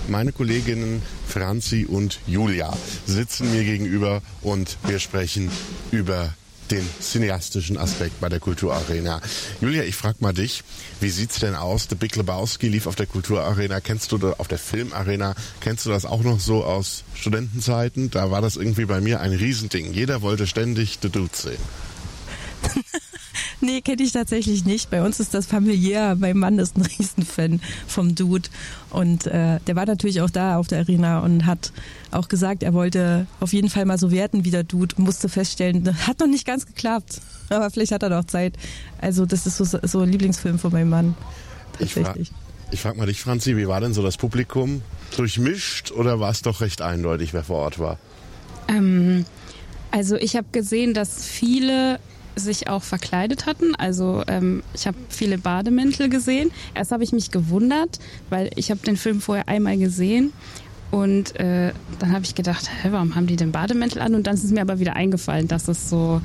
Meine Kolleginnen Franzi und Julia sitzen mir gegenüber und wir sprechen über den cineastischen Aspekt bei der Kulturarena. Julia, ich frage mal dich, wie sieht's denn aus? The Big Lebowski lief auf der Kulturarena. Kennst du das auf der Filmarena? Kennst du das auch noch so aus Studentenzeiten? Da war das irgendwie bei mir ein Riesending. Jeder wollte ständig The Dude sehen. Nee, kenne ich tatsächlich nicht. Bei uns ist das familiär. Mein Mann ist ein Riesenfan vom Dude. Und der war natürlich auch da auf der Arena und hat auch gesagt, er wollte auf jeden Fall mal so werden wie der Dude. Musste feststellen, das hat noch nicht ganz geklappt. Aber vielleicht hat er noch Zeit. Also das ist so ein Lieblingsfilm von meinem Mann. Tatsächlich. Ich frag mal dich, Franzi, wie war denn so das Publikum? Durchmischt oder war es doch recht eindeutig, wer vor Ort war? Also ich habe gesehen, dass viele sich auch verkleidet hatten. Also ich habe viele Bademäntel gesehen. Erst habe ich mich gewundert, weil ich habe den Film vorher einmal gesehen und dann habe ich gedacht, warum haben die denn Bademäntel an? Und dann ist es mir aber wieder eingefallen, dass es so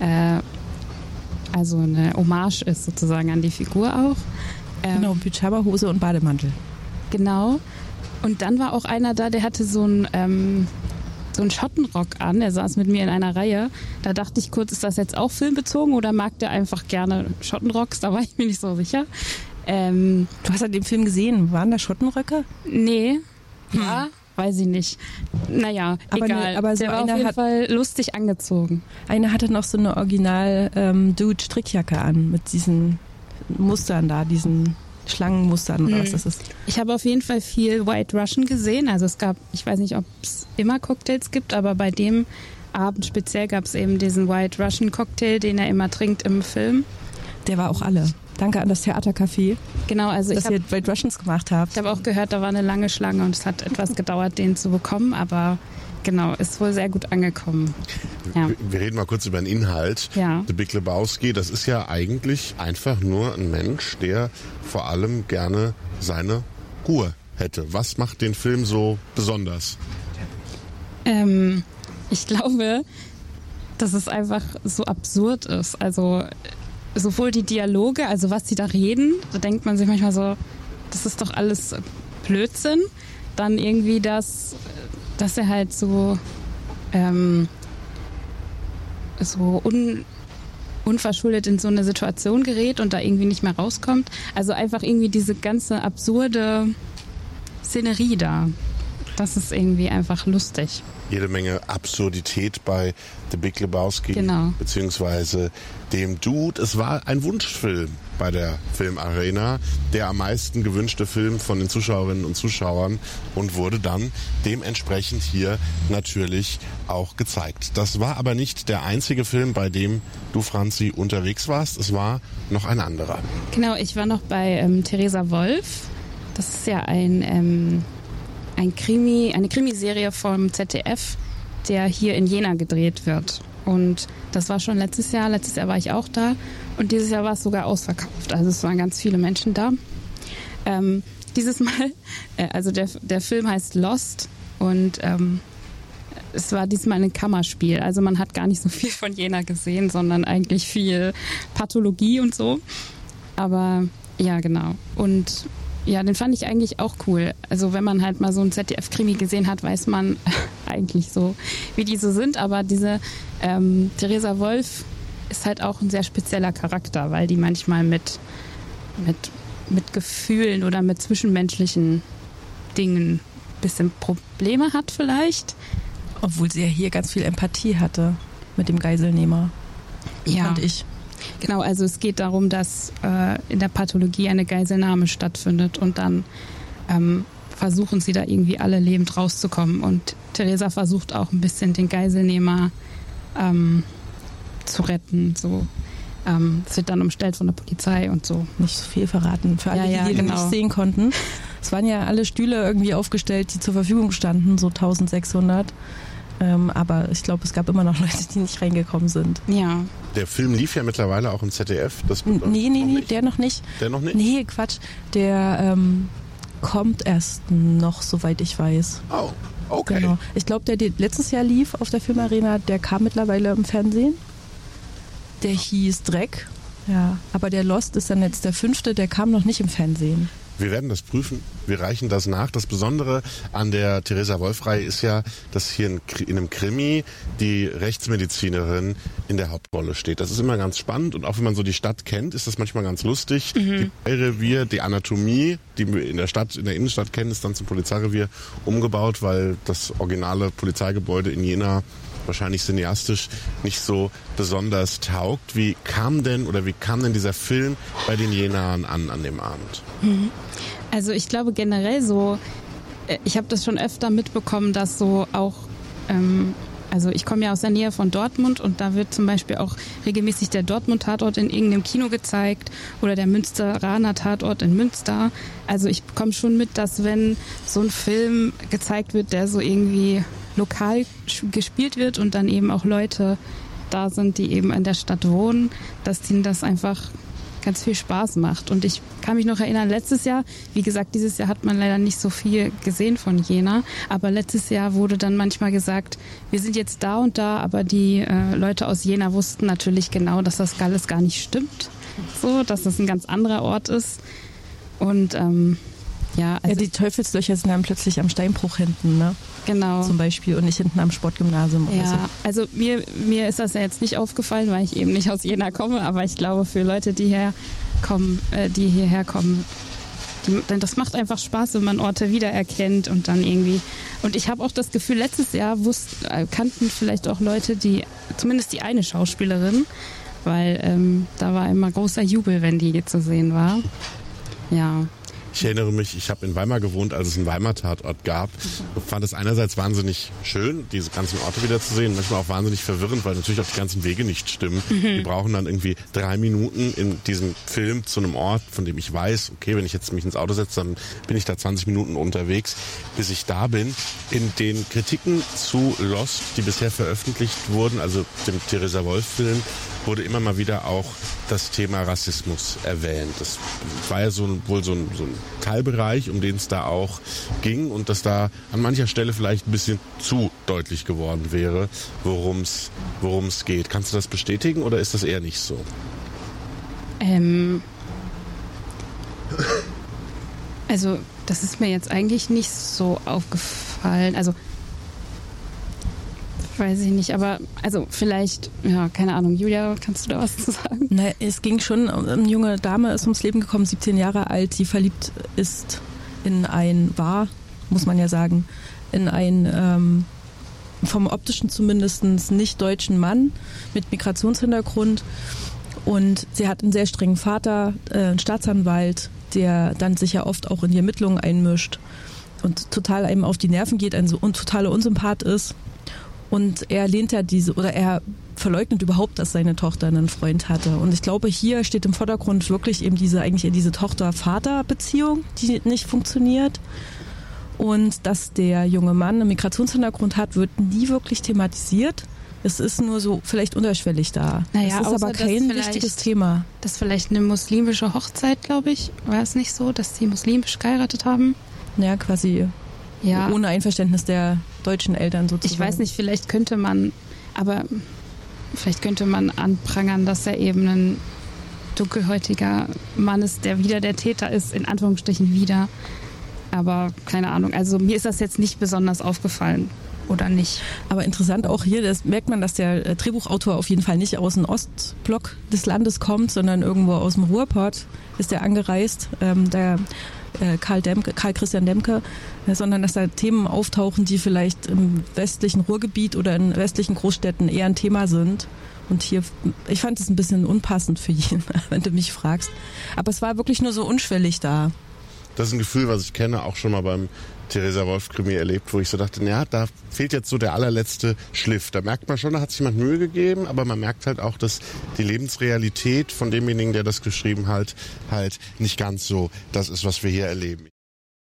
also eine Hommage ist sozusagen an die Figur auch. Genau, Pyjama-Hose und Bademantel. Genau. Und dann war auch einer da, der hatte so einen Schottenrock an, der saß mit mir in einer Reihe. Da dachte ich kurz, ist das jetzt auch filmbezogen oder mag der einfach gerne Schottenrocks? Da war ich mir nicht so sicher. Du hast ja den Film gesehen. Waren da Schottenröcke? Nee. Ja, weiß ich nicht. Naja, aber egal. Aber so der war auf jeden Fall lustig angezogen. Einer hatte noch so eine Original-Dude-Strickjacke an mit diesen Mustern da, diesen Schlangenmustern oder was das ist. Ich habe auf jeden Fall viel White Russian gesehen. Also es gab, ich weiß nicht, ob es immer Cocktails gibt, aber bei dem Abend speziell gab es eben diesen White Russian Cocktail, den er immer trinkt im Film. Der war auch alle. Danke an das Theatercafé, genau, also dass ihr White Russians gemacht habt. Ich habe auch gehört, da war eine lange Schlange und es hat etwas gedauert, den zu bekommen, aber genau, ist wohl sehr gut angekommen. Ja. Wir reden mal kurz über den Inhalt. Ja. The Big Lebowski, das ist ja eigentlich einfach nur ein Mensch, der vor allem gerne seine Ruhe hätte. Was macht den Film so besonders? Ich glaube, dass es einfach so absurd ist. Also sowohl die Dialoge, also was sie da reden, da denkt man sich manchmal so, das ist doch alles Blödsinn. Dann irgendwie dass er halt so unverschuldet in so eine Situation gerät und da irgendwie nicht mehr rauskommt. Also einfach irgendwie diese ganze absurde Szenerie da. Das ist irgendwie einfach lustig. Jede Menge Absurdität bei The Big Lebowski, genau, beziehungsweise dem Dude. Es war ein Wunschfilm bei der Filmarena, der am meisten gewünschte Film von den Zuschauerinnen und Zuschauern und wurde dann dementsprechend hier natürlich auch gezeigt. Das war aber nicht der einzige Film, bei dem du, Franzi, unterwegs warst. Es war noch ein anderer. Genau, ich war noch bei Theresa Wolf. Das ist ja eine Krimiserie vom ZDF, der hier in Jena gedreht wird. Und das war schon letztes Jahr war ich auch da und dieses Jahr war es sogar ausverkauft. Also es waren ganz viele Menschen da. Dieses Mal, also der Film heißt Lost und es war diesmal ein Kammerspiel. Also man hat gar nicht so viel von Jena gesehen, sondern eigentlich viel Pathologie und so. Aber ja, genau. Und ja, den fand ich eigentlich auch cool. Also wenn man halt mal so einen ZDF-Krimi gesehen hat, weiß man eigentlich so, wie die so sind. Aber diese Theresa Wolf ist halt auch ein sehr spezieller Charakter, weil die manchmal mit Gefühlen oder mit zwischenmenschlichen Dingen ein bisschen Probleme hat vielleicht. Obwohl sie ja hier ganz viel Empathie hatte mit dem Geiselnehmer. Ja. Fand ich. Genau, also es geht darum, dass in der Pathologie eine Geiselnahme stattfindet und dann versuchen sie da irgendwie alle lebend rauszukommen. Und Theresa versucht auch ein bisschen den Geiselnehmer zu retten. So. Es wird dann umstellt von der Polizei und so. Nicht so viel verraten. Für alle, die hier nicht sehen konnten. Es waren ja alle Stühle irgendwie aufgestellt, die zur Verfügung standen, so 1600. Aber ich glaube, es gab immer noch Leute, die nicht reingekommen sind. Ja. Der Film lief ja mittlerweile auch im ZDF. Nee, der noch nicht. Der noch nicht? Nee, Quatsch. Der kommt erst noch, soweit ich weiß. Oh, okay. Genau. Ich glaube, der letztes Jahr lief auf der Filmarena, der kam mittlerweile im Fernsehen. Der hieß Dreck. Ja, aber der Lost ist dann jetzt der 5., der kam noch nicht im Fernsehen. Wir werden das prüfen. Wir reichen das nach. Das Besondere an der Theresa Wolf-Reihe ist ja, dass hier in einem Krimi die Rechtsmedizinerin in der Hauptrolle steht. Das ist immer ganz spannend und auch wenn man so die Stadt kennt, ist das manchmal ganz lustig. Die Polizeirevier, die Anatomie, die wir in der Innenstadt kennen, ist dann zum Polizeirevier umgebaut, weil das originale Polizeigebäude in Jena wahrscheinlich cineastisch nicht so besonders taugt. Wie kam denn dieser Film bei den Jenern an dem Abend? Also ich glaube generell so, ich habe das schon öfter mitbekommen, dass so auch, also ich komme ja aus der Nähe von Dortmund und da wird zum Beispiel auch regelmäßig der Dortmund-Tatort in irgendeinem Kino gezeigt oder der Münsteraner Tatort in Münster. Also ich bekomme schon mit, dass wenn so ein Film gezeigt wird, der so irgendwie lokal gespielt wird und dann eben auch Leute da sind, die eben in der Stadt wohnen, dass denen das einfach ganz viel Spaß macht. Und ich kann mich noch erinnern, letztes Jahr, wie gesagt, dieses Jahr hat man leider nicht so viel gesehen von Jena, aber letztes Jahr wurde dann manchmal gesagt, wir sind jetzt da und da, aber die Leute aus Jena wussten natürlich genau, dass das alles gar nicht stimmt, so, dass das ein ganz anderer Ort ist. Und ja, die Teufelslöcher sind dann plötzlich am Steinbruch hinten, ne? Genau. Zum Beispiel und nicht hinten am Sportgymnasium oder so. Also mir ist das ja jetzt nicht aufgefallen, weil ich eben nicht aus Jena komme, aber ich glaube für Leute, die hierher kommen, das macht einfach Spaß, wenn man Orte wiedererkennt und dann irgendwie. Und ich habe auch das Gefühl, letztes Jahr kannten vielleicht auch Leute, zumindest die eine Schauspielerin, weil da war immer großer Jubel, wenn die zu sehen war. Ja. Ich erinnere mich, ich habe in Weimar gewohnt, als es einen Weimar-Tatort gab. Ich fand es einerseits wahnsinnig schön, diese ganzen Orte wiederzusehen, manchmal auch wahnsinnig verwirrend, weil natürlich auch die ganzen Wege nicht stimmen. Die brauchen dann irgendwie 3 Minuten in diesem Film zu einem Ort, von dem ich weiß, okay, wenn ich jetzt mich ins Auto setze, dann bin ich da 20 Minuten unterwegs, bis ich da bin. In den Kritiken zu Lost, die bisher veröffentlicht wurden, also dem Theresa Wolf-Film, wurde immer mal wieder auch das Thema Rassismus erwähnt. Das war ja wohl so ein Teilbereich, um den es da auch ging und dass da an mancher Stelle vielleicht ein bisschen zu deutlich geworden wäre, worum es geht. Kannst du das bestätigen oder ist das eher nicht so? Also das ist mir jetzt eigentlich nicht so aufgefallen. Also weiß ich nicht, aber also vielleicht, ja, keine Ahnung. Julia, kannst du da was zu sagen? Naja, es ging schon, eine junge Dame ist ums Leben gekommen, 17 Jahre alt, die verliebt ist muss man ja sagen, in einen vom optischen zumindest nicht deutschen Mann mit Migrationshintergrund und sie hat einen sehr strengen Vater, einen Staatsanwalt, der dann sich ja oft auch in die Ermittlungen einmischt und total einem auf die Nerven geht, ein totaler Unsympath ist. Und er er verleugnet überhaupt, dass seine Tochter einen Freund hatte. Und ich glaube, hier steht im Vordergrund wirklich eben diese Tochter-Vater-Beziehung, die nicht funktioniert. Und dass der junge Mann einen Migrationshintergrund hat, wird nie wirklich thematisiert. Es ist nur so vielleicht unterschwellig da. Naja, es ist aber kein wichtiges Thema. Das ist vielleicht eine muslimische Hochzeit, glaube ich. War es nicht so, dass sie muslimisch geheiratet haben? Ja, quasi. Ja. Ohne Einverständnis der deutschen Eltern sozusagen. Ich weiß nicht, vielleicht könnte man anprangern, dass er eben ein dunkelhäutiger Mann ist, der wieder der Täter ist, in Anführungsstrichen wieder. Aber keine Ahnung, also mir ist das jetzt nicht besonders aufgefallen. Oder nicht. Aber interessant auch hier, das merkt man, dass der Drehbuchautor auf jeden Fall nicht aus dem Ostblock des Landes kommt, sondern irgendwo aus dem Ruhrpott ist er angereist. Der Karl Christian Demke, sondern dass da Themen auftauchen, die vielleicht im westlichen Ruhrgebiet oder in westlichen Großstädten eher ein Thema sind. Und hier, ich fand es ein bisschen unpassend für ihn, wenn du mich fragst. Aber es war wirklich nur so unschwellig da. Das ist ein Gefühl, was ich kenne, auch schon mal beim Theresa Wolf-Krimi erlebt, wo ich so dachte, ja, da fehlt jetzt so der allerletzte Schliff. Da merkt man schon, da hat sich jemand Mühe gegeben, aber man merkt halt auch, dass die Lebensrealität von demjenigen, der das geschrieben hat, halt nicht ganz so das ist, was wir hier erleben.